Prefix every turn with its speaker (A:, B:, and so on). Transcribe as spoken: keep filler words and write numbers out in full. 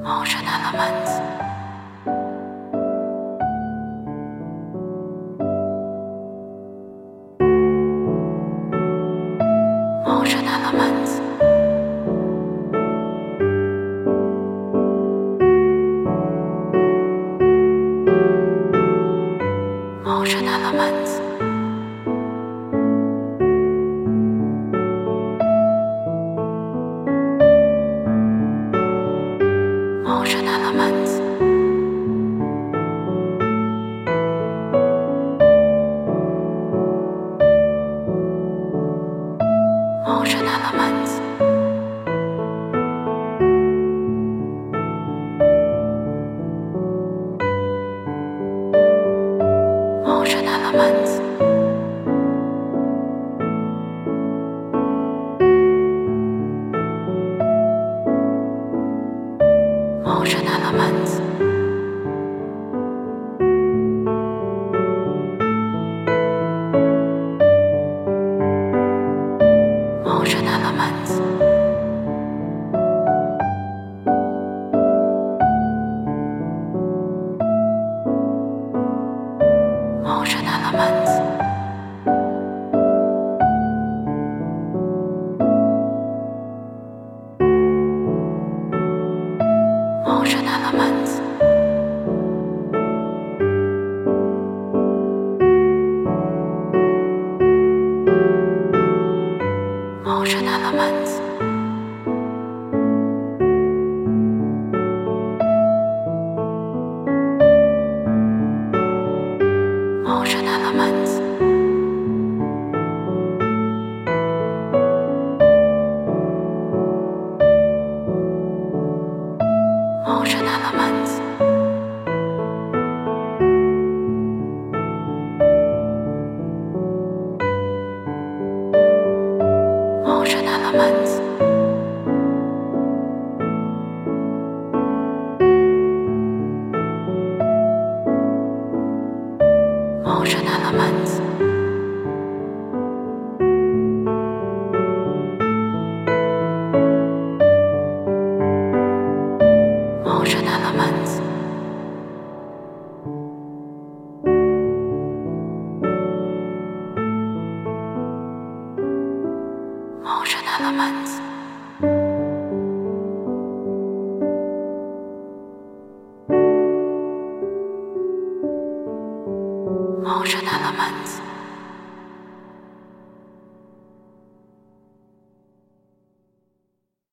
A: Emotional Elements. Emotional Elements. Emotional Elements. Emotional Elements. Emotional Elements. Emotional Elements. Emotional Elements. Emotional Elements. Emotional Elements. Emotional Elements. Emotional Elements. Emotional Elements. Emotional Elements. Emotional Elements. Emotional Elements. Emotional Elements. Emotional Elements. Emotional Elements.